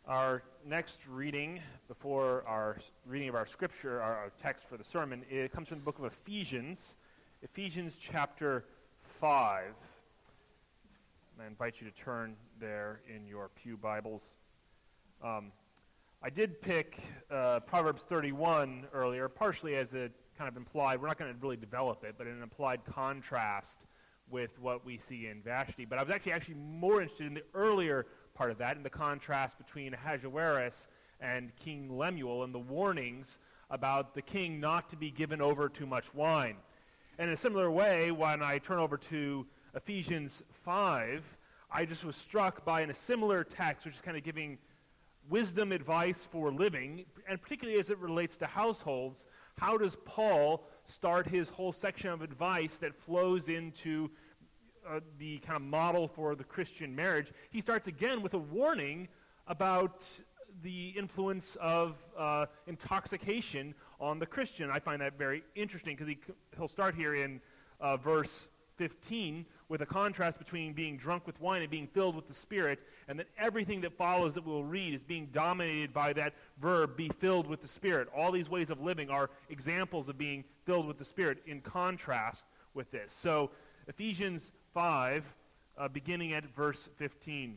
Our next reading, before our reading of our scripture, our text for the sermon, it comes from the book of Ephesians, Ephesians chapter 5. And I invite you to turn there in your pew Bibles. I did pick Proverbs 31 earlier, partially as a kind of implied, we're not going to really develop it, but in an implied contrast with what we see in Vashti. But I was actually more interested in the earlier part of that, in the contrast between Ahasuerus and King Lemuel and the warnings about the king not to be given over too much wine. And in a similar way, when I turn over to Ephesians 5, I just was struck by, in a similar text, which is kind of giving wisdom advice for living, and particularly as it relates to households, how does Paul start his whole section of advice that flows into the kind of model for the Christian marriage? He starts again with a warning about the influence of intoxication on the Christian. I find that very interesting because he'll start here in verse 15 with a contrast between being drunk with wine and being filled with the Spirit, and that everything that follows that we'll read is being dominated by that verb, be filled with the Spirit. All these ways of living are examples of being filled with the Spirit in contrast with this. So Ephesians 5, beginning at verse 15.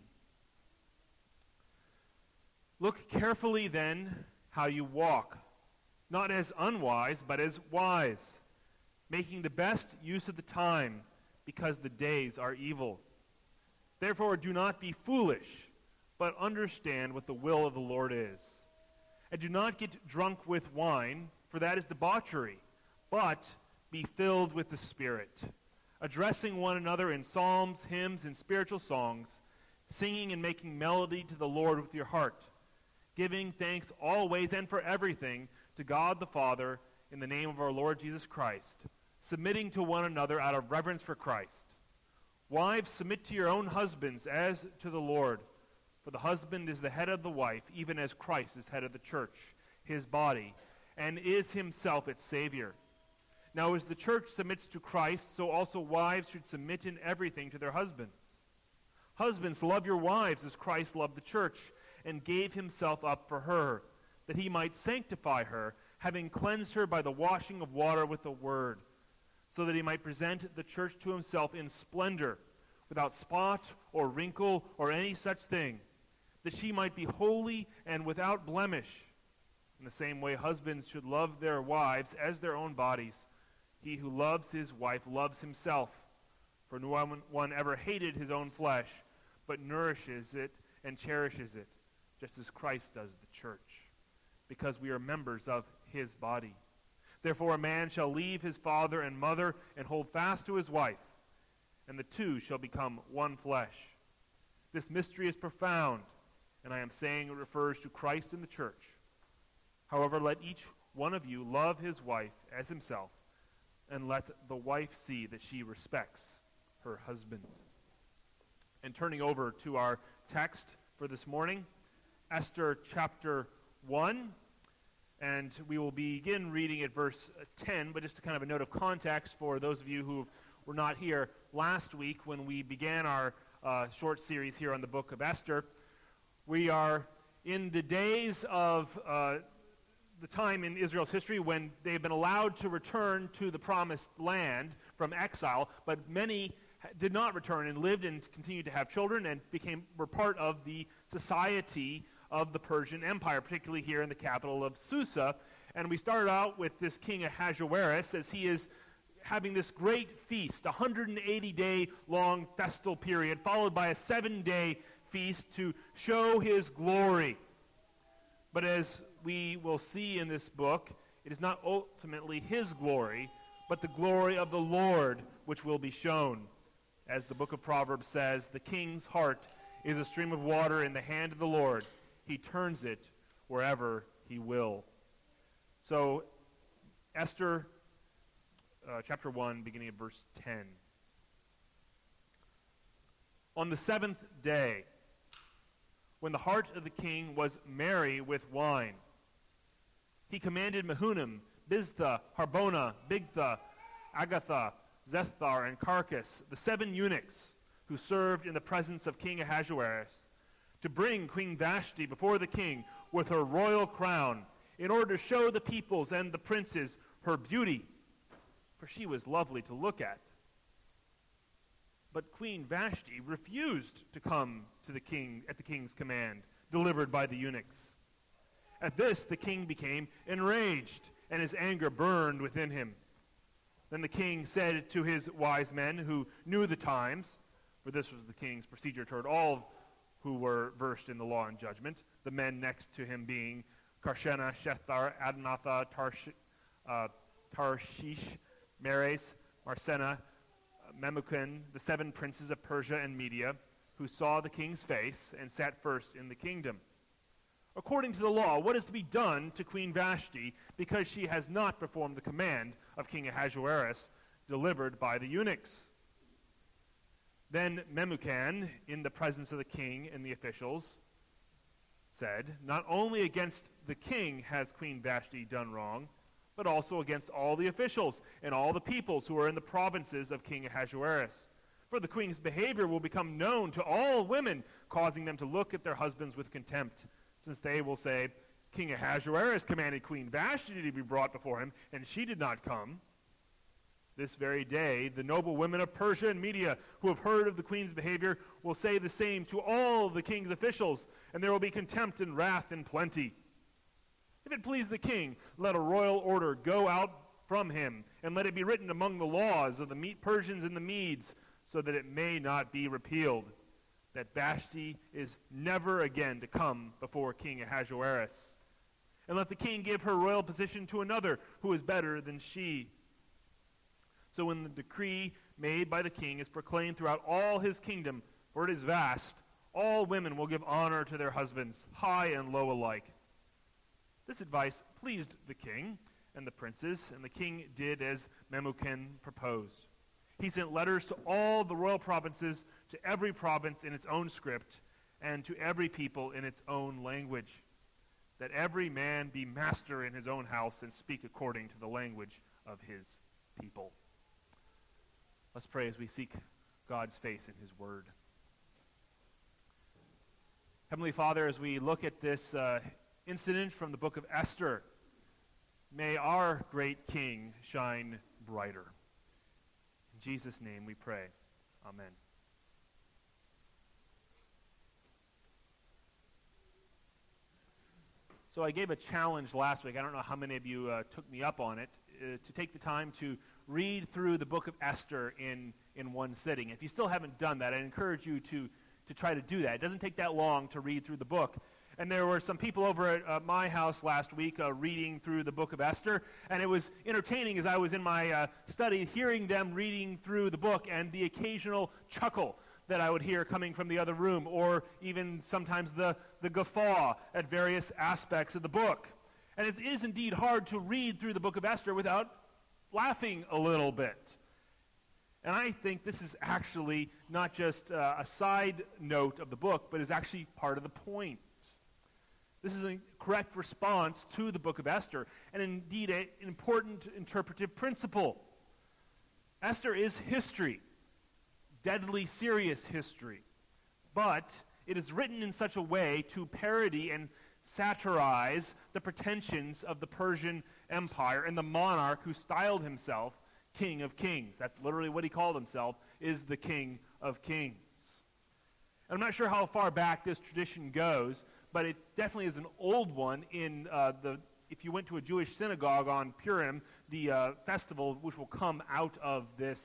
Look carefully then how you walk, not as unwise, but as wise, making the best use of the time, because the days are evil. Therefore do not be foolish, but understand what the will of the Lord is. And do not get drunk with wine, for that is debauchery, but be filled with the Spirit, addressing one another in psalms, hymns, and spiritual songs, singing and making melody to the Lord with your heart, giving thanks always and for everything to God the Father in the name of our Lord Jesus Christ, submitting to one another out of reverence for Christ. Wives, submit to your own husbands as to the Lord, for the husband is the head of the wife, even as Christ is head of the church, his body, and is himself its Savior. Now as the church submits to Christ, so also wives should submit in everything to their husbands. Husbands, love your wives as Christ loved the church, and gave himself up for her, that he might sanctify her, having cleansed her by the washing of water with the word, so that he might present the church to himself in splendor, without spot or wrinkle or any such thing, that she might be holy and without blemish. In the same way, husbands should love their wives as their own bodies. He who loves his wife loves himself, for no one ever hated his own flesh, but nourishes it and cherishes it, just as Christ does the church, because we are members of his body. Therefore a man shall leave his father and mother and hold fast to his wife, and the two shall become one flesh. This mystery is profound, and I am saying it refers to Christ and the church. However, let each one of you love his wife as himself, and let the wife see that she respects her husband. And turning over to our text for this morning, Esther chapter 1. And we will begin reading at verse 10, but just a kind of a note of context for those of you who were not here last week when we began our short series here on the book of Esther. We are in the days of the time in Israel's history when they've been allowed to return to the promised land from exile, but many did not return and lived and continued to have children and were part of the society of the Persian Empire, particularly here in the capital of Susa. And we started out with this king Ahasuerus as he is having this great feast, a 180-day long festal period, followed by a 7-day feast to show his glory. But as we will see in this book, it is not ultimately his glory, but the glory of the Lord which will be shown. As the book of Proverbs says, the king's heart is a stream of water in the hand of the Lord. He turns it wherever he will. So, Esther chapter 1, beginning at verse 10. On the 7th day, when the heart of the king was merry with wine, he commanded Mehunim, Biztha, Harbona, Bigtha, Agatha, Zethar, and Carcass, the 7 eunuchs who served in the presence of King Ahasuerus, to bring Queen Vashti before the king with her royal crown, in order to show the peoples and the princes her beauty, for she was lovely to look at. But Queen Vashti refused to come to the king at the king's command, delivered by the eunuchs. At this, the king became enraged, and his anger burned within him. Then the king said to his wise men who knew the times, for this was the king's procedure toward all who were versed in the law and judgment, the men next to him being Karshena, Shethar, Admatha, Tarshish, Meres, Marsena, Memucan, the 7 princes of Persia and Media, who saw the king's face and sat first in the kingdom. According to the law, what is to be done to Queen Vashti because she has not performed the command of King Ahasuerus delivered by the eunuchs? Then Memucan, in the presence of the king and the officials, said, not only against the king has Queen Vashti done wrong, but also against all the officials and all the peoples who are in the provinces of King Ahasuerus. For the queen's behavior will become known to all women, causing them to look at their husbands with contempt, since they will say, King Ahasuerus commanded Queen Vashti to be brought before him, and she did not come. This very day, the noble women of Persia and Media who have heard of the queen's behavior will say the same to all the king's officials, and there will be contempt and wrath in plenty. If it please the king, let a royal order go out from him, and let it be written among the laws of the Persians and the Medes, so that it may not be repealed, that Vashti is never again to come before King Ahasuerus. And let the king give her royal position to another who is better than she. So when the decree made by the king is proclaimed throughout all his kingdom, for it is vast, all women will give honor to their husbands, high and low alike. This advice pleased the king and the princes, and the king did as Memucan proposed. He sent letters to all the royal provinces, to every province in its own script, and to every people in its own language, that every man be master in his own house and speak according to the language of his people. Let's pray as we seek God's face in his word. Heavenly Father, as we look at this incident from the book of Esther, may our great King shine brighter. In Jesus' name we pray. Amen. So I gave a challenge last week. I don't know how many of you took me up on it, to take the time to read through the book of Esther in one sitting. If you still haven't done that, I encourage you to try to do that. It doesn't take that long to read through the book. And there were some people over at my house last week reading through the book of Esther, and it was entertaining as I was in my study hearing them reading through the book and the occasional chuckle that I would hear coming from the other room, or even sometimes the guffaw at various aspects of the book. And it is indeed hard to read through the book of Esther without laughing a little bit. And I think this is actually not just a side note of the book, but is actually part of the point. This is a correct response to the book of Esther, and indeed an important interpretive principle. Esther is history, deadly serious history, but it is written in such a way to parody and satirize the pretensions of the Persian Empire and the monarch who styled himself King of Kings. That's literally what he called himself, is the King of Kings. I'm not sure how far back this tradition goes, but it definitely is an old one. If you went to a Jewish synagogue on Purim, the festival which will come out of this,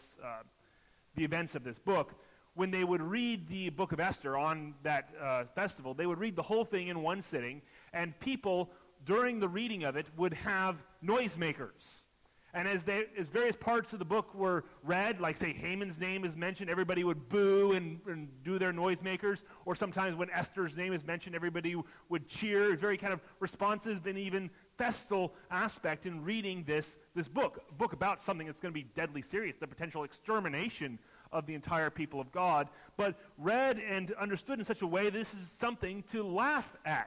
the events of this book, when they would read the book of Esther on that festival, they would read the whole thing in one sitting, and people during the reading of it would have noisemakers. And as various parts of the book were read, like say Haman's name is mentioned, everybody would boo and do their noisemakers. Or sometimes when Esther's name is mentioned, everybody would cheer. Very kind of responsive and even festal aspect in reading this book. A book about something that's going to be deadly serious, the potential extermination of the entire people of God. But read and understood in such a way, this is something to laugh at.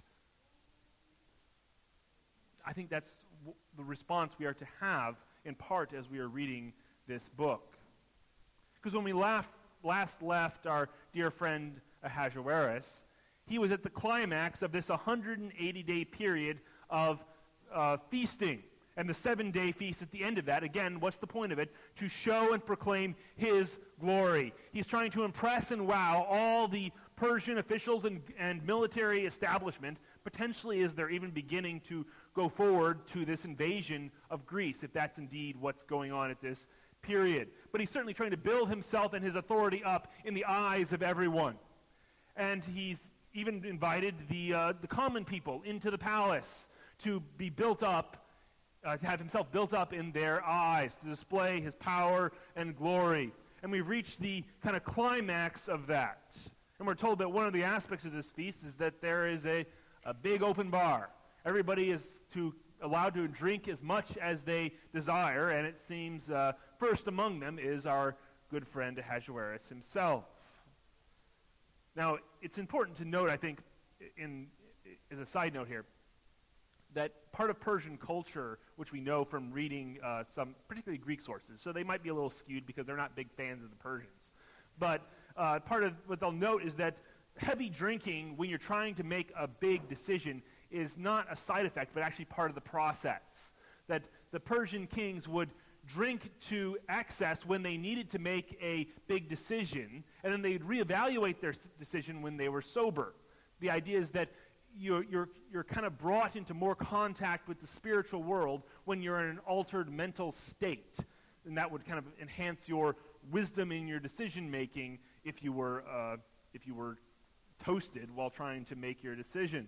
I think that's the response we are to have in part as we are reading this book. Because when we last left our dear friend Ahasuerus, He was at the climax of this 180-day period of feasting. And the 7-day feast at the end of that, again, what's the point of it? To show and proclaim his glory. He's trying to impress and wow all the Persian officials and military establishment, potentially as they're even beginning to go forward to this invasion of Greece, if that's indeed what's going on at this period. But he's certainly trying to build himself and his authority up in the eyes of everyone. And he's even invited the common people into the palace to be built up, to have himself built up in their eyes, to display his power and glory. And we've reached the kind of climax of that. And we're told that one of the aspects of this feast is that there is a big open bar. Everybody is allowed to drink as much as they desire, and it seems first among them is our good friend Ahasuerus himself. Now, it's important to note, I think, as a side note here, that part of Persian culture, which we know from reading some particularly Greek sources, so they might be a little skewed because they're not big fans of the Persians. But part of what they'll note is that heavy drinking, when you're trying to make a big decision, is not a side effect, but actually part of the process. That the Persian kings would drink to excess when they needed to make a big decision, and then they'd reevaluate their decision when they were sober. The idea is that you're kind of brought into more contact with the spiritual world when you're in an altered mental state, and that would kind of enhance your wisdom in your decision making if you were toasted while trying to make your decisions.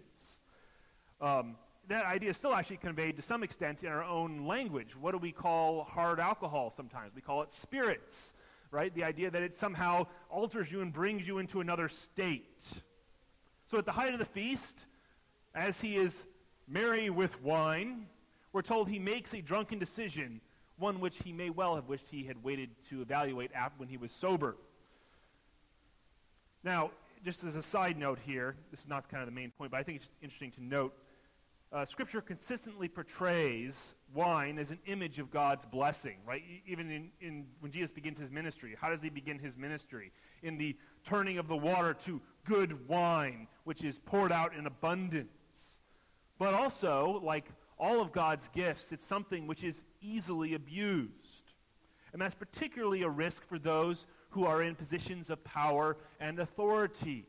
That idea is still actually conveyed to some extent in our own language. What do we call hard alcohol sometimes? We call it spirits, right? The idea that it somehow alters you and brings you into another state. So at the height of the feast, as he is merry with wine, we're told he makes a drunken decision, one which he may well have wished he had waited to evaluate when he was sober. Now, just as a side note here, this is not kind of the main point, but I think it's interesting to note, Scripture consistently portrays wine as an image of God's blessing, right? Even when Jesus begins his ministry, how does he begin his ministry? In the turning of the water to good wine, which is poured out in abundance. But also, like all of God's gifts, it's something which is easily abused. And that's particularly a risk for those who are in positions of power and authority.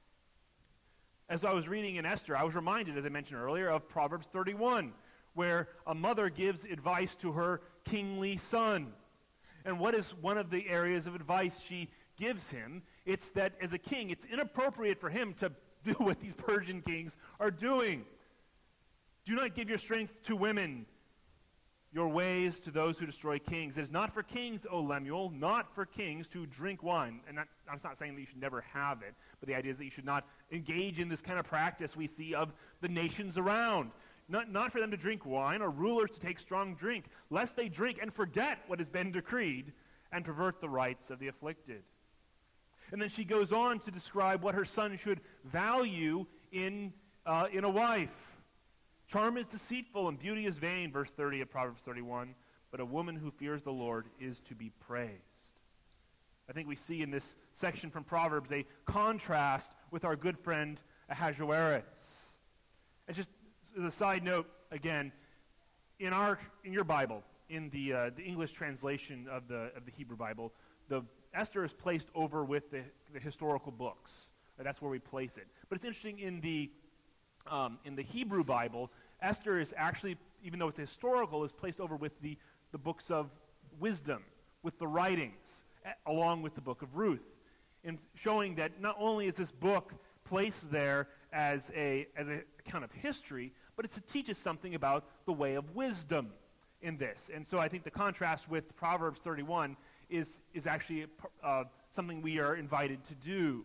As I was reading in Esther, I was reminded, as I mentioned earlier, of Proverbs 31, where a mother gives advice to her kingly son. And what is one of the areas of advice she gives him? It's that as a king, it's inappropriate for him to do what these Persian kings are doing. Do not give your strength to women, your ways to those who destroy kings. It is not for kings, O Lemuel, not for kings to drink wine. And I'm not saying that you should never have it, but the idea is that you should not engage in this kind of practice we see of the nations around. Not for them to drink wine, or rulers to take strong drink, lest they drink and forget what has been decreed and pervert the rights of the afflicted. And then she goes on to describe what her son should value in a wife. Charm is deceitful and beauty is vain, verse 30 of Proverbs 31, but a woman who fears the Lord is to be praised. I think we see in this section from Proverbs a contrast with our good friend Ahasuerus. And just as a side note, again, in your Bible, in the English translation of the Hebrew Bible, the Esther is placed over with the historical books. That's where we place it. But it's interesting in the Hebrew Bible, Esther is actually, even though it's historical, is placed over with the books of wisdom, with the writings, along with the book of Ruth, in showing that not only is this book placed there as a account of history, but it's to teach us something about the way of wisdom in this. And so I think the contrast with Proverbs 31 is actually something we are invited to do.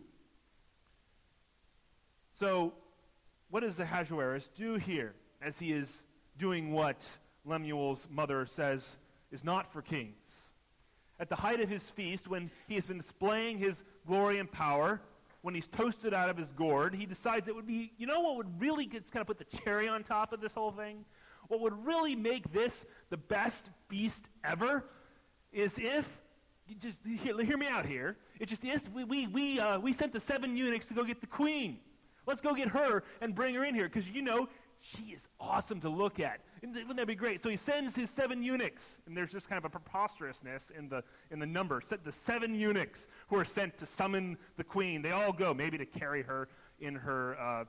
So, what does Ahasuerus do here as he is doing what Lemuel's mother says is not for kings? At the height of his feast, when he has been displaying his glory and power, when he's toasted out of his gourd, he decides it would be, what would really kind of put the cherry on top of this whole thing? What would really make this the best feast ever is if, just hear me out here, it's just we sent the 7 eunuchs to go get the queen. Let's go get her and bring her in here, because she is awesome to look at. Wouldn't that be great? So he sends his 7 eunuchs, and there's just kind of a preposterousness in the number. The 7 eunuchs who are sent to summon the queen. They all go, maybe to carry her in her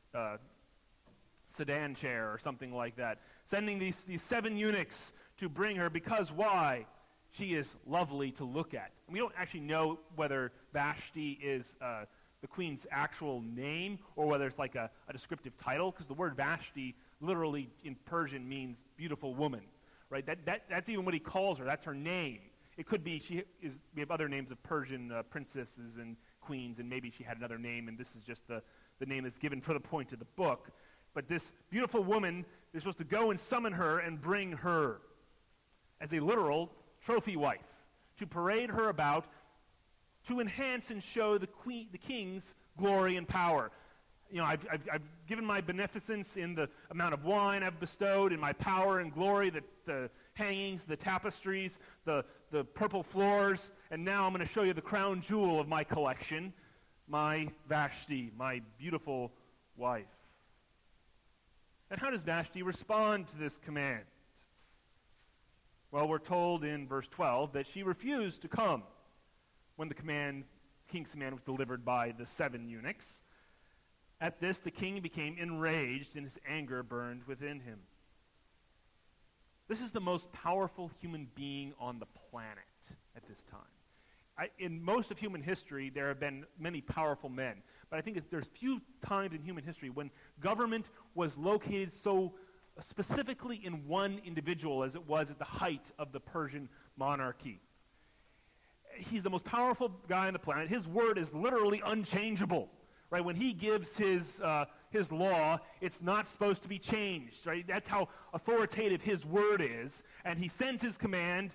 sedan chair or something like that. Sending these 7 eunuchs to bring her, because why? She is lovely to look at. And we don't actually know whether Vashti is the queen's actual name, or whether it's like a descriptive title, because the word Vashti literally in Persian means beautiful woman, right? That's even what he calls her. That's her name. It could be we have other names of Persian princesses and queens, and maybe she had another name, and this is just the name that's given for the point of the book. But this beautiful woman, they're supposed to go and summon her and bring her as a literal trophy wife, to parade her about, to enhance and show the king's glory and power. I've given my beneficence in the amount of wine I've bestowed, in my power and glory, the hangings, the tapestries, the purple floors, and now I'm going to show you the crown jewel of my collection, my Vashti, my beautiful wife. And how does Vashti respond to this command? Well, we're told in verse 12 that she refused to come when the king's command was delivered by the 7 eunuchs. At this, the king became enraged, and his anger burned within him. This is the most powerful human being on the planet at this time. In most of human history, there have been many powerful men, but I think there's few times in human history when government was located so specifically in one individual as it was at the height of the Persian monarchy. He's the most powerful guy on the planet. His word is literally unchangeable, right? When he gives his law, it's not supposed to be changed, right? That's how authoritative his word is. And he sends his command,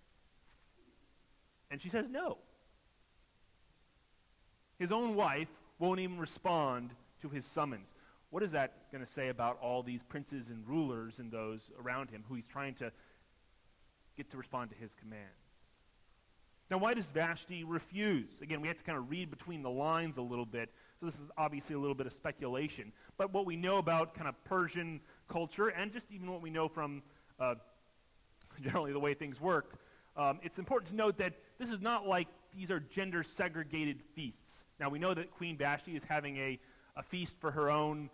and she says no. His own wife won't even respond to his summons. What is that going to say about all these princes and rulers and those around him who he's trying to get to respond to his command? Now, why does Vashti refuse? Again, we have to kind of read between the lines a little bit, so this is obviously a little bit of speculation. But what we know about kind of Persian culture, and just even what we know from generally the way things work, it's important to note that this is not like these are gender-segregated feasts. Now, we know that Queen Vashti is having a feast for her own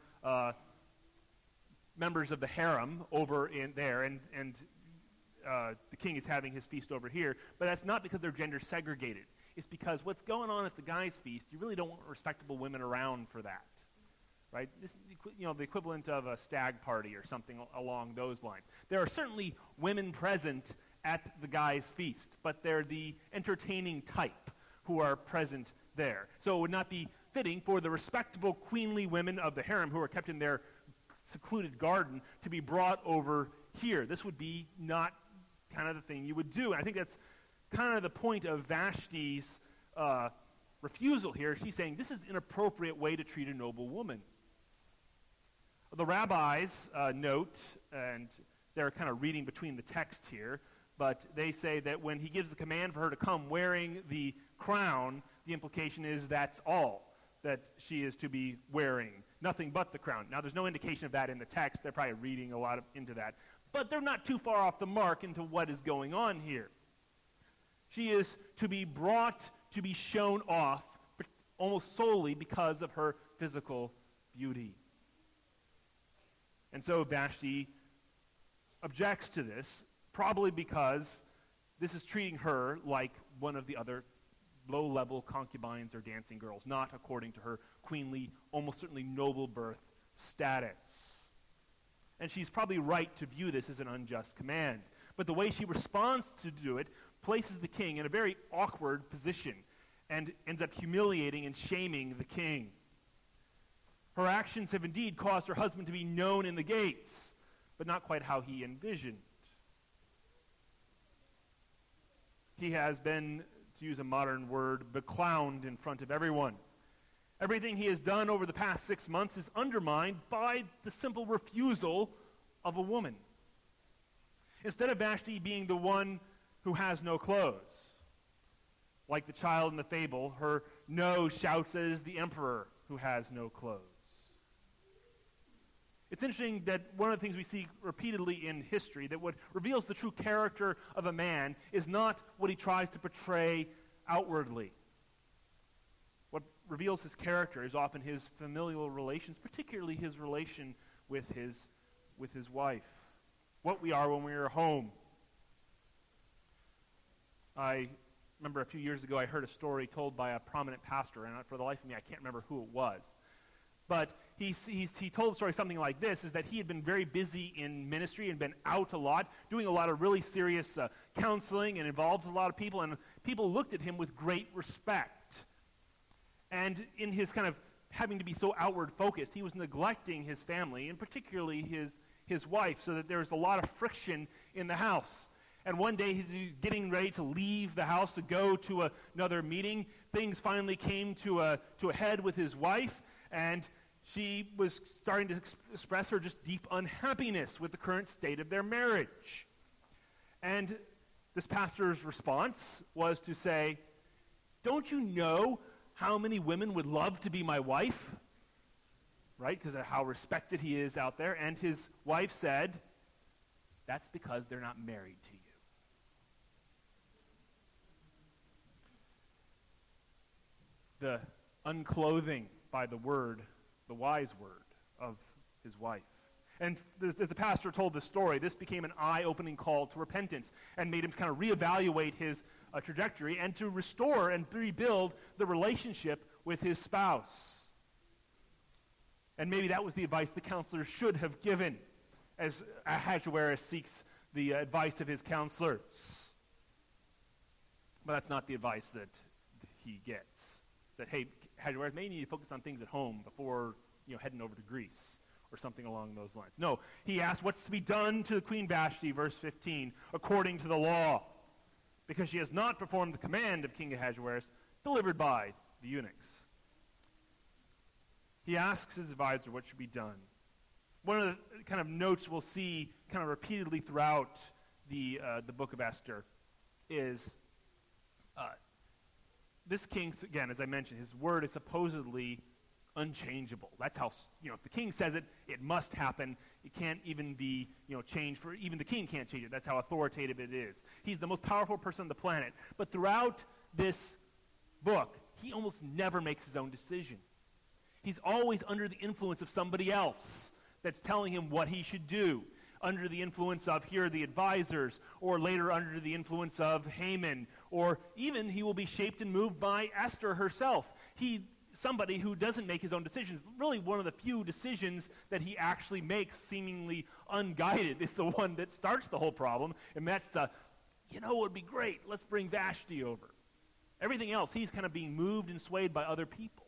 members of the harem over in there, and the king is having his feast over here, but that's not because they're gender segregated. It's because what's going on at the guy's feast, you really don't want respectable women around for that, right? This, the equivalent of a stag party or something along those lines. There are certainly women present at the guy's feast, but they're the entertaining type who are present there. So it would not be fitting for the respectable queenly women of the harem who are kept in their secluded garden to be brought over here. This would be not kind of the thing you would do. And I think that's kind of the point of Vashti's refusal here. She's saying this is an inappropriate way to treat a noble woman. The rabbis note, and they're kind of reading between the text here, but they say that when he gives the command for her to come wearing the crown, the implication is that's all that she is to be wearing, nothing but the crown. Now, there's no indication of that in the text. They're probably reading a lot into that. But they're not too far off the mark into what is going on here. She is to be brought to be shown off almost solely because of her physical beauty. And so Vashti objects to this, probably because this is treating her like one of the other low-level concubines or dancing girls, not according to her queenly, almost certainly noble birth status. And she's probably right to view this as an unjust command. But the way she responds to do it places the king in a very awkward position and ends up humiliating and shaming the king. Her actions have indeed caused her husband to be known in the gates, but not quite how he envisioned. He has been, to use a modern word, beclowned in front of everyone. Everything he has done over the past 6 months is undermined by the simple refusal of a woman. Instead of Vashti being the one who has no clothes, like the child in the fable, her no shouts as the emperor who has no clothes. It's interesting that one of the things we see repeatedly in history, that what reveals the true character of a man is not what he tries to portray outwardly. What reveals his character is often his familial relations, particularly his relation with his wife. What we are when we are home. I remember a few years ago I heard a story told by a prominent pastor, and for the life of me I can't remember who it was. But he told the story something like this, is that he had been very busy in ministry and been out a lot, doing a lot of really serious counseling and involved with a lot of people, and people looked at him with great respect. And in his kind of having to be so outward focused, he was neglecting his family, and particularly his wife, so that there was a lot of friction in the house. And one day he's getting ready to leave the house to go to another meeting. Things finally came to a head with his wife, and she was starting to express her just deep unhappiness with the current state of their marriage. And this pastor's response was to say, "Don't you know how many women would love to be my wife?" Right? Because of how respected he is out there. And his wife said, "That's because they're not married to you." The unclothing by the word, the wise word of his wife. And as the pastor told the story, this became an eye-opening call to repentance and made him kind of reevaluate his trajectory and to restore and rebuild the relationship with his spouse. And maybe that was the advice the counselor should have given as Ahasuerus seeks the advice of his counselors. But that's not the advice that he gets. That, hey, Ahasuerus, maybe you need to focus on things at home before heading over to Greece or something along those lines. No, he asks what's to be done to Queen Vashti, verse 15, according to the law, because she has not performed the command of King Ahasuerus delivered by the eunuchs. He asks his advisor what should be done. One of the kind of notes we'll see kind of repeatedly throughout the book of Esther is this king, again, as I mentioned, his word is supposedly unchangeable. That's how, if the king says it, it must happen. It can't even be, changed. Even the king can't change it. That's how authoritative it is. He's the most powerful person on the planet. But throughout this book, he almost never makes his own decision. He's always under the influence of somebody else that's telling him what he should do. Under the influence of, here are the advisors, or later under the influence of Haman, or even he will be shaped and moved by Esther herself. Somebody who doesn't make his own decisions. Really one of the few decisions that he actually makes seemingly unguided is the one that starts the whole problem, and that's it would be great, let's bring Vashti over. Everything else, he's kind of being moved and swayed by other people.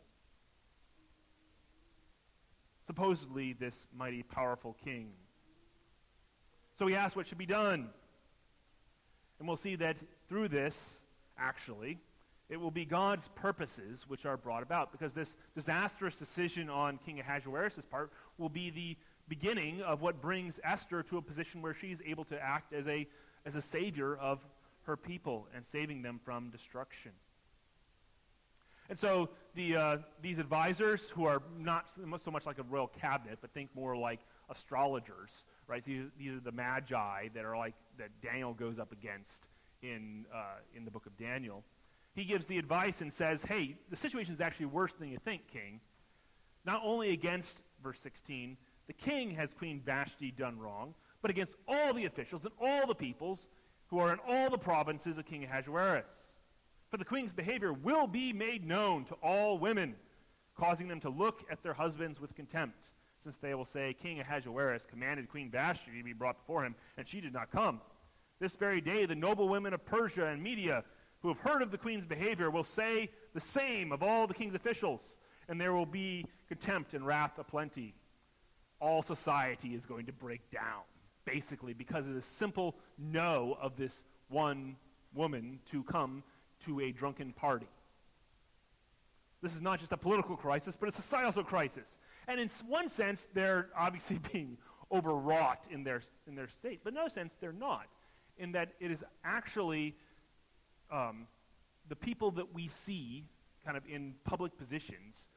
Supposedly this mighty, powerful king. So he asks what should be done. And we'll see that through this, actually, it will be God's purposes which are brought about, because this disastrous decision on King Ahasuerus' part will be the beginning of what brings Esther to a position where she's able to act as a savior of her people and saving them from destruction. And so these advisors, who are not so much like a royal cabinet, but think more like astrologers, right? These are the magi that Daniel goes up against in the book of Daniel. He gives the advice and says, hey, the situation is actually worse than you think, king. Not only against, verse 16, the king has Queen Vashti done wrong, but against all the officials and all the peoples who are in all the provinces of King Ahasuerus. For the queen's behavior will be made known to all women, causing them to look at their husbands with contempt, since they will say, King Ahasuerus commanded Queen Vashti to be brought before him, and she did not come. This very day the noble women of Persia and Media, who have heard of the queen's behavior, will say the same of all the king's officials, and there will be contempt and wrath aplenty. All society is going to break down, basically, because of the simple no of this one woman to come to a drunken party. This is not just a political crisis, but a societal crisis. And in one sense, they're obviously being overwrought in their state. But in no sense, they're not. In that it is actually the people that we see kind of in public positions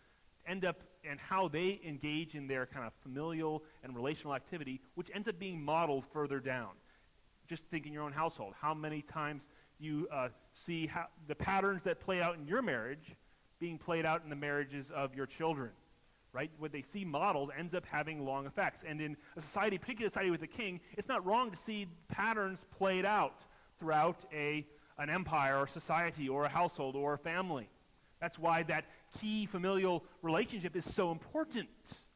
end up, and how they engage in their kind of familial and relational activity, which ends up being modeled further down. Just think in your own household. How many times you see how the patterns that play out in your marriage being played out in the marriages of your children, right? What they see modeled ends up having long effects. And in a society, particularly a society with a king, it's not wrong to see patterns played out throughout an empire or society or a household or a family. That's why that key familial relationship is so important.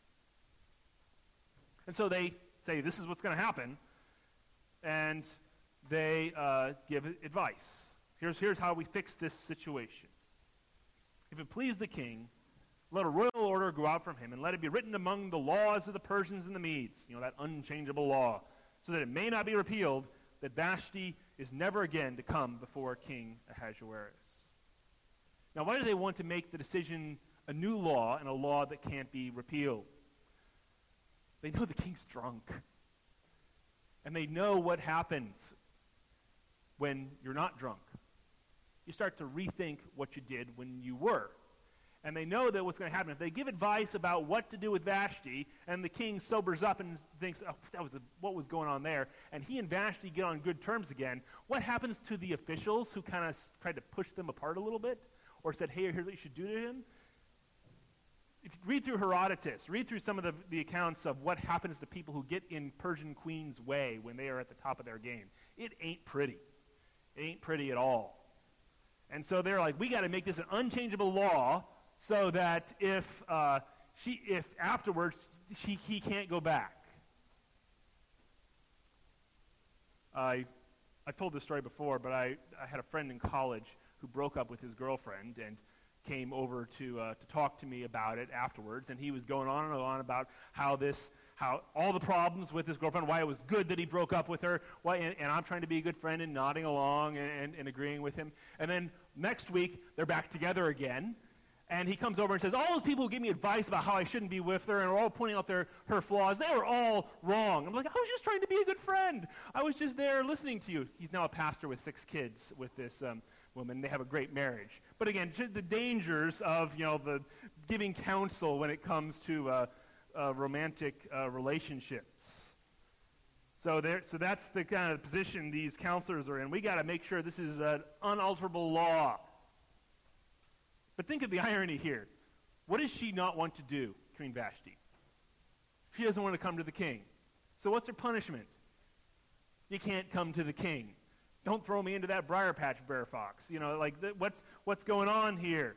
And so they say, this is what's going to happen, and they give advice. Here's how we fix this situation. If it please the king, let a royal order go out from him, and let it be written among the laws of the Persians and the Medes, that unchangeable law, so that it may not be repealed, that Vashti is never again to come before King Ahasuerus. Now, why do they want to make the decision a new law and a law that can't be repealed? They know the king's drunk. And they know what happens when you're not drunk. You start to rethink what you did when you were. And they know that what's going to happen. If they give advice about what to do with Vashti, and the king sobers up and thinks, what was going on there, and he and Vashti get on good terms again, what happens to the officials who kind of tried to push them apart a little bit, or said, hey, here's what you should do to him? If you read through Herodotus, read through some of the accounts of what happens to people who get in Persian queen's way when they are at the top of their game. It ain't pretty. It ain't pretty at all. And so they're like, we got to make this an unchangeable law so that if afterwards he can't go back. I told this story before, but I had a friend in college who broke up with his girlfriend and came over to talk to me about it afterwards, and he was going on and on about how all the problems with his girlfriend, why it was good that he broke up with her, and I'm trying to be a good friend and nodding along and agreeing with him. And then next week, they're back together again, and he comes over and says, all those people who give me advice about how I shouldn't be with her and are all pointing out her flaws, they were all wrong. I'm like, I was just trying to be a good friend. I was just there listening to you. He's now a pastor with 6 kids with this woman. They have a great marriage. But again, the dangers of the giving counsel when it comes to romantic relationships. So that's the kind of position these counselors are in. We got to make sure this is an unalterable law. But think of the irony here. What does she not want to do, Queen Vashti? She doesn't want to come to the king. So what's her punishment? You can't come to the king. Don't throw me into that briar patch, Bear Fox. What's going on here?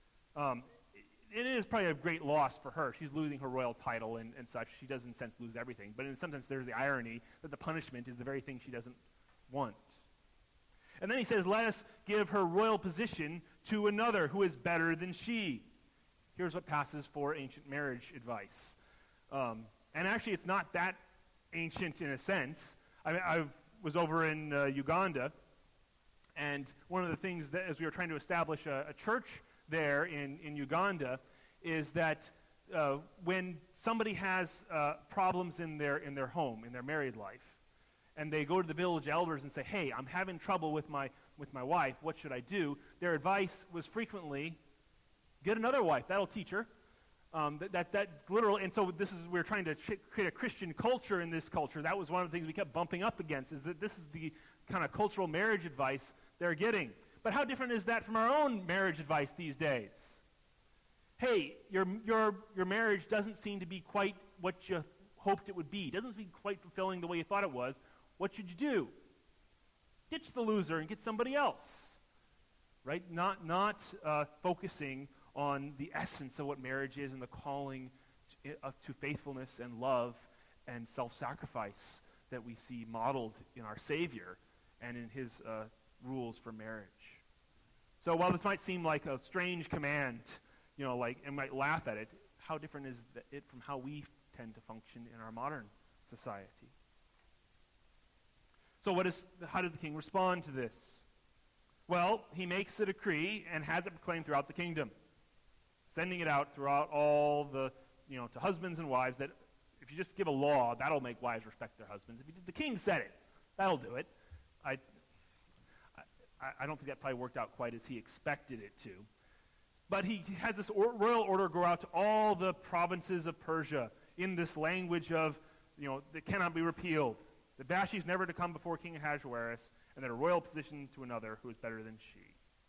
It is probably a great loss for her. She's losing her royal title and such. She does, in a sense, lose everything. But in some sense, there's the irony that the punishment is the very thing she doesn't want. And then he says, let us give her royal position to another who is better than she. Here's what passes for ancient marriage advice. And actually, it's not that ancient in a sense. I was over in Uganda, and one of the things that, as we were trying to establish a church there in Uganda, is that when somebody has problems in their home, in their married life, and they go to the village elders and say, hey, I'm having trouble with my wife, what should I do? Their advice was frequently, get another wife, that'll teach her. That's literal, and so we're trying to create a Christian culture in this culture. That was one of the things we kept bumping up against, is that this is the kind of cultural marriage advice they're getting. But how different is that from our own marriage advice these days? Hey, your marriage doesn't seem to be quite what you hoped it would be. Doesn't seem quite fulfilling the way you thought it was. What should you do? Ditch the loser and get somebody else, right? Not focusing on the essence of what marriage is and the calling to faithfulness and love and self-sacrifice that we see modeled in our Savior and in his rules for marriage. So while this might seem like a strange command, and might laugh at it, how different is it from how we tend to function in our modern society? So how does the king respond to this? Well, he makes a decree and has it proclaimed throughout the kingdom, sending it out throughout all the, to husbands and wives, that if you just give a law, that'll make wives respect their husbands. If the king said it, that'll do it. I don't think that probably worked out quite as he expected it to. But he has this royal order go out to all the provinces of Persia in this language of, that cannot be repealed. That Vashti is never to come before King Ahasuerus, and that a royal position to another who is better than she.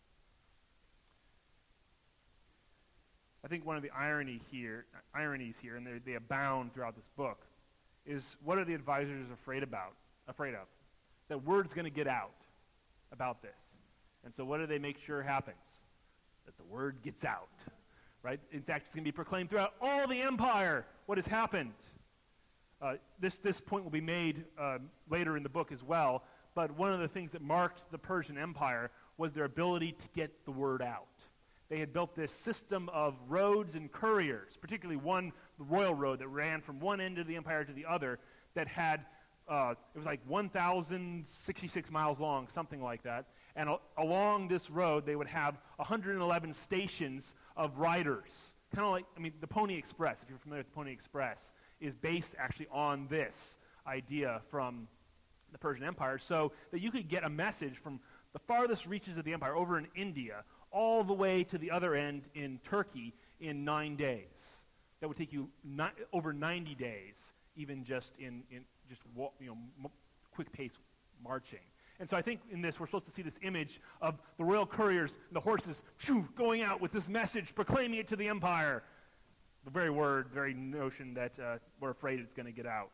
I think one of the ironies here, and they abound throughout this book, is what are the advisors afraid of? That word's going to get out about this. And so what do they make sure happens? That the word gets out, right? In fact, it's going to be proclaimed throughout all the empire what has happened. This point will be made later in the book as well, but one of the things that marked the Persian Empire was their ability to get the word out. They had built this system of roads and couriers, particularly the royal road that ran from one end of the empire to the other, that had, it was like 1,066 miles long, something like that. And along this road, they would have 111 stations of riders. Kind of like, the Pony Express, if you're familiar with the Pony Express, is based actually on this idea from the Persian Empire, so that you could get a message from the farthest reaches of the empire over in India all the way to the other end in Turkey in 9 days. That would take you over 90 days, even just in quick pace marching. And so I think in this we're supposed to see this image of the royal couriers, the horses, going out with this message, proclaiming it to the empire. The very notion that we're afraid it's going to get out.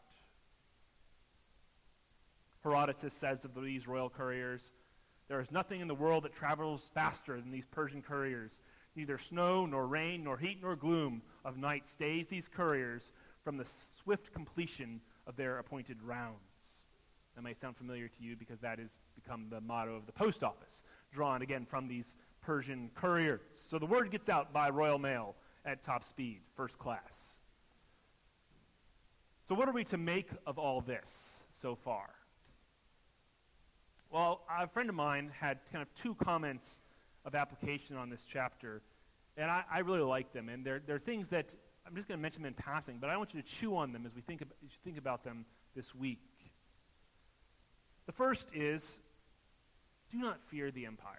Herodotus says of these royal couriers, there is nothing in the world that travels faster than these Persian couriers. Neither snow, nor rain, nor heat, nor gloom of night stays these couriers from the swift completion of their appointed rounds. That may sound familiar to you because that has become the motto of the post office, drawn again from these Persian couriers. So the word gets out by royal mail at top speed, first class. So what are we to make of all this so far? Well, a friend of mine had kind of two comments of application on this chapter, and I really like them. And they're things that I'm just going to mention them in passing, but I want you to chew on them as we think about them this week. The first is, do not fear the empire.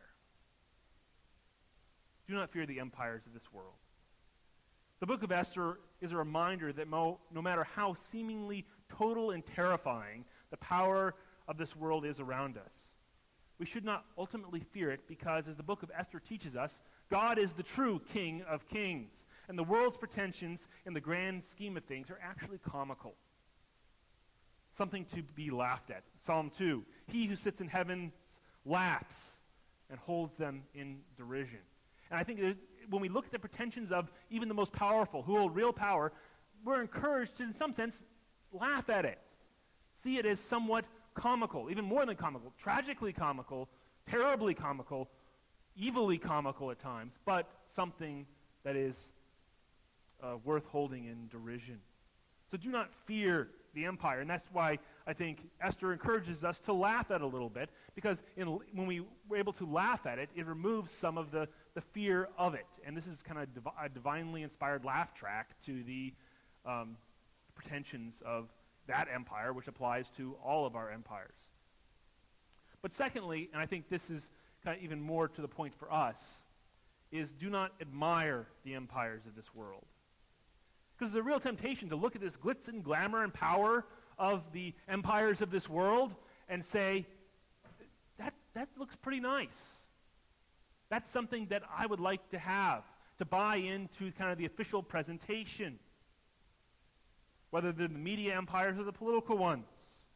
Do not fear the empires of this world. The book of Esther is a reminder that no matter how seemingly total and terrifying the power of this world is around us, we should not ultimately fear it because, as the book of Esther teaches us, God is the true King of kings, and the world's pretensions in the grand scheme of things are actually comical. Something to be laughed at. Psalm 2, he who sits in heaven laughs and holds them in derision. And I think when we look at the pretensions of even the most powerful, who hold real power, we're encouraged to, in some sense, laugh at it. See it as somewhat comical, even more than comical, tragically comical, terribly comical, evilly comical at times, but something that is worth holding in derision. So do not fear the empire, and that's why I think Esther encourages us to laugh at it a little bit, because when we were able to laugh at it, it removes some of the fear of it. And this is kind of a divinely inspired laugh track to the pretensions of that empire, which applies to all of our empires. But secondly, and I think this is kind of even more to the point for us, is do not admire the empires of this world. Because there's a real temptation to look at this glitz and glamour and power of the empires of this world and say, that looks pretty nice. That's something that I would like to have, to buy into kind of the official presentation, whether they're the media empires or the political ones.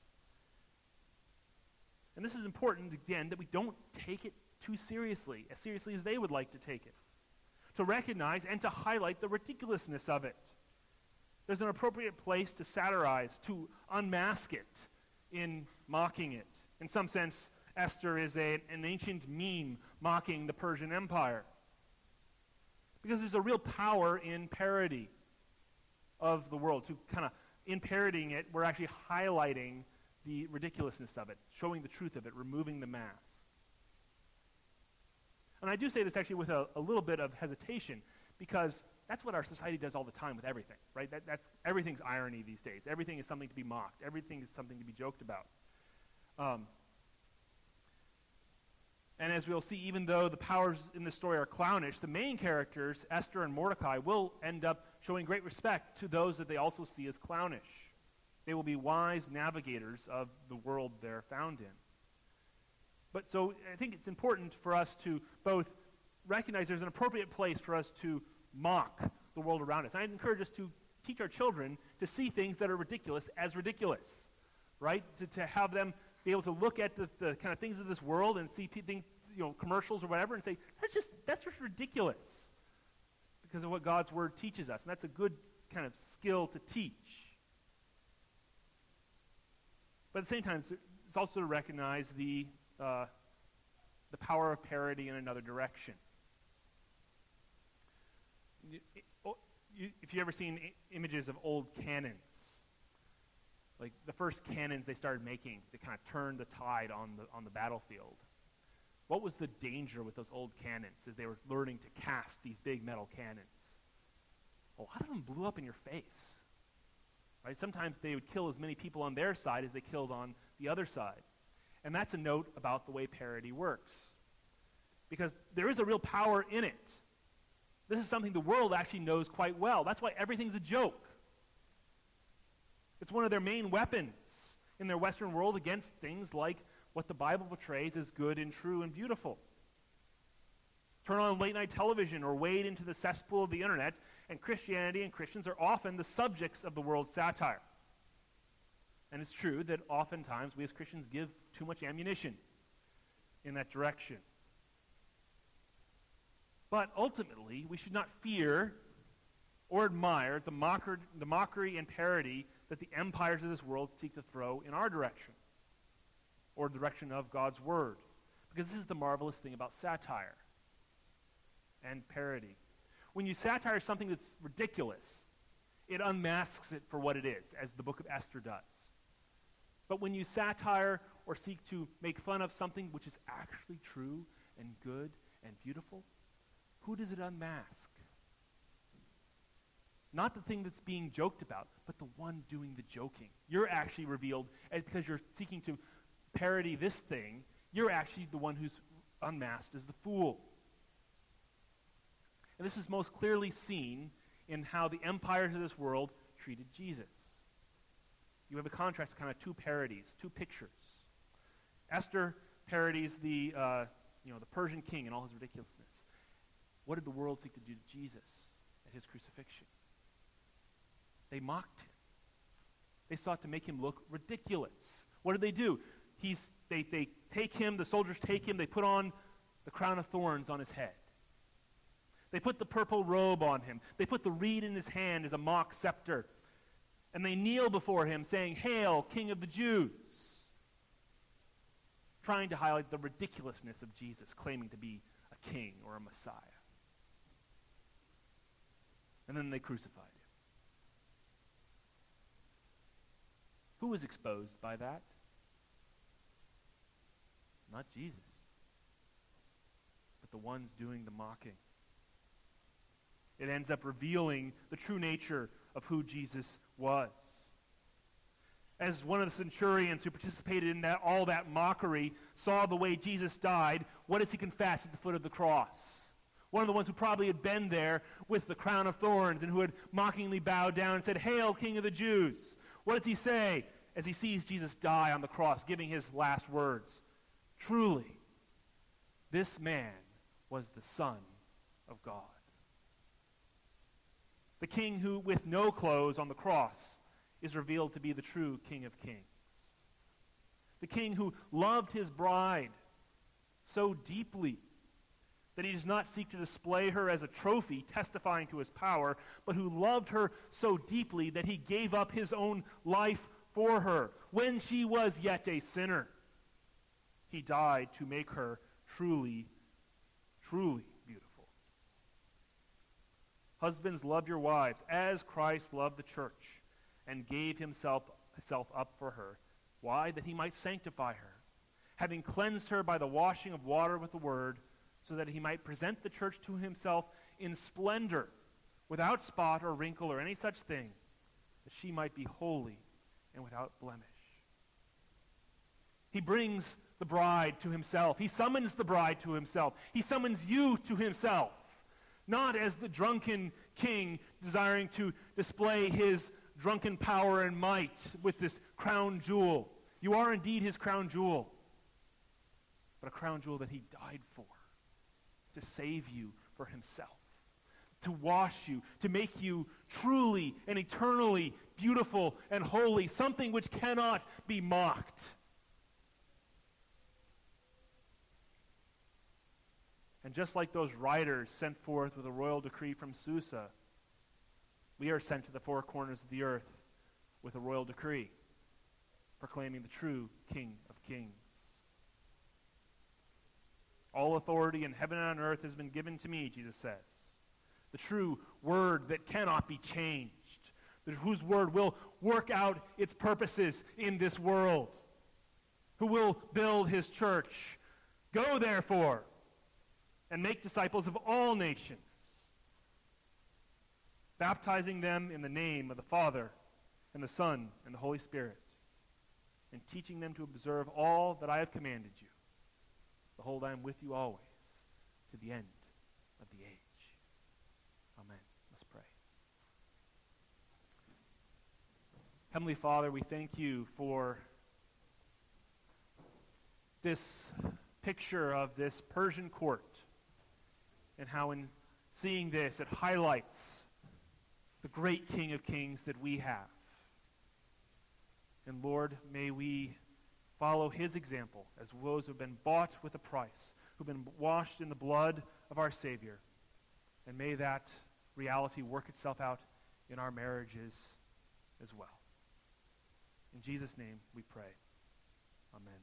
And this is important, again, that we don't take it too seriously as they would like to take it, to recognize and to highlight the ridiculousness of it. There's an appropriate place to satirize, to unmask it in mocking it. In some sense, Esther is an ancient meme mocking the Persian Empire. Because there's a real power in parody of the world. In parodying it, we're actually highlighting the ridiculousness of it, showing the truth of it, removing the mask. And I do say this actually with a little bit of hesitation, because that's what our society does all the time with everything, right? Everything's irony these days. Everything is something to be mocked. Everything is something to be joked about. And as we'll see, even though the powers in this story are clownish, the main characters, Esther and Mordecai, will end up showing great respect to those that they also see as clownish. They will be wise navigators of the world they're found in. But so I think it's important for us to both recognize there's an appropriate place for us to mock the world around us. I encourage us to teach our children to see things that are ridiculous as ridiculous, right? To have them be able to look at the kind of things of this world and see things, commercials or whatever, and say, that's just ridiculous because of what God's Word teaches us. And that's a good kind of skill to teach. But at the same time, it's also to recognize the power of parody in another direction. If you've ever seen images of old cannons, like the first cannons they started making to kind of turn the tide on the battlefield, what was the danger with those old cannons as they were learning to cast these big metal cannons? A lot of them blew up in your face. Right? Sometimes they would kill as many people on their side as they killed on the other side. And that's a note about the way parody works. Because there is a real power in it. This is something the world actually knows quite well. That's why everything's a joke. It's one of their main weapons in their Western world against things like what the Bible portrays as good and true and beautiful. Turn on late-night television or wade into the cesspool of the internet, and Christianity and Christians are often the subjects of the world's satire. And it's true that oftentimes we as Christians give too much ammunition in that direction. But ultimately, we should not fear or admire the mockery and parody that the empires of this world seek to throw in our direction, or the direction of God's Word. Because this is the marvelous thing about satire and parody. When you satire something that's ridiculous, it unmasks it for what it is, as the book of Esther does. But when you satire or seek to make fun of something which is actually true and good and beautiful, who does it unmask? Not the thing that's being joked about, but the one doing the joking. You're actually revealed, and because you're seeking to parody this thing, you're actually the one who's unmasked as the fool. And this is most clearly seen in how the empires of this world treated Jesus. You have a contrast, kind of two parodies, two pictures. Esther parodies the Persian king and all his ridiculousness. What did the world seek to do to Jesus at his crucifixion? They mocked him. They sought to make him look ridiculous. What did they do? They take him, the soldiers take him, they put on the crown of thorns on his head. They put the purple robe on him. They put the reed in his hand as a mock scepter. And they kneel before him saying, "Hail, King of the Jews," trying to highlight the ridiculousness of Jesus claiming to be a king or a Messiah. And then they crucified him. Who was exposed by that? Not Jesus, but the ones doing the mocking. It ends up revealing the true nature of who Jesus was. As one of the centurions who participated in all that mockery saw the way Jesus died, what does he confess at the foot of the cross? One of the ones who probably had been there with the crown of thorns and who had mockingly bowed down and said, "Hail, King of the Jews." What does he say as he sees Jesus die on the cross, giving his last words? Truly, this man was the Son of God. The king who, with no clothes on the cross, is revealed to be the true King of Kings. The king who loved his bride so deeply that he does not seek to display her as a trophy testifying to his power, but who loved her so deeply that he gave up his own life for her. When she was yet a sinner, he died to make her truly, truly beautiful. Husbands, love your wives as Christ loved the church and gave himself up for her. Why? That he might sanctify her, having cleansed her by the washing of water with the word, so that he might present the church to himself in splendor, without spot or wrinkle or any such thing, that she might be holy and without blemish. He brings the bride to himself. He summons the bride to himself. He summons you to himself, not as the drunken king desiring to display his drunken power and might with this crown jewel. You are indeed his crown jewel, but a crown jewel that he died for, to save you for himself, to wash you, to make you truly and eternally beautiful and holy, something which cannot be mocked. And just like those riders sent forth with a royal decree from Susa, we are sent to the four corners of the earth with a royal decree, proclaiming the true King of Kings. All authority in heaven and on earth has been given to me, Jesus says. The true word that cannot be changed, whose word will work out its purposes in this world, who will build his church. Go, therefore, and make disciples of all nations, baptizing them in the name of the Father and the Son and the Holy Spirit, and teaching them to observe all that I have commanded you. Behold, I am with you always, to the end of the age. Amen. Let's pray. Heavenly Father, we thank you for this picture of this Persian court, and how in seeing this it highlights the great King of Kings that we have. And Lord, may we follow his example as those who have been bought with a price, who have been washed in the blood of our Savior. And may that reality work itself out in our marriages as well. In Jesus' name we pray. Amen.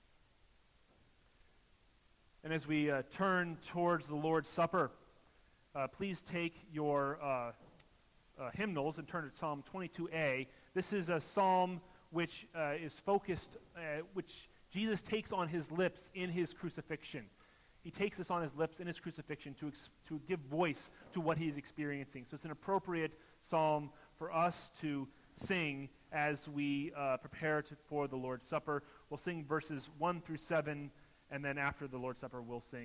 And as we turn towards the Lord's Supper, please take your hymnals and turn to Psalm 22a. This is a psalm which is focused, which Jesus takes on his lips in his crucifixion. He takes this on his lips in his crucifixion to give voice to what he is experiencing. So it's an appropriate psalm for us to sing as we prepare for the Lord's Supper. We'll sing verses 1 through 7, and then after the Lord's Supper we'll sing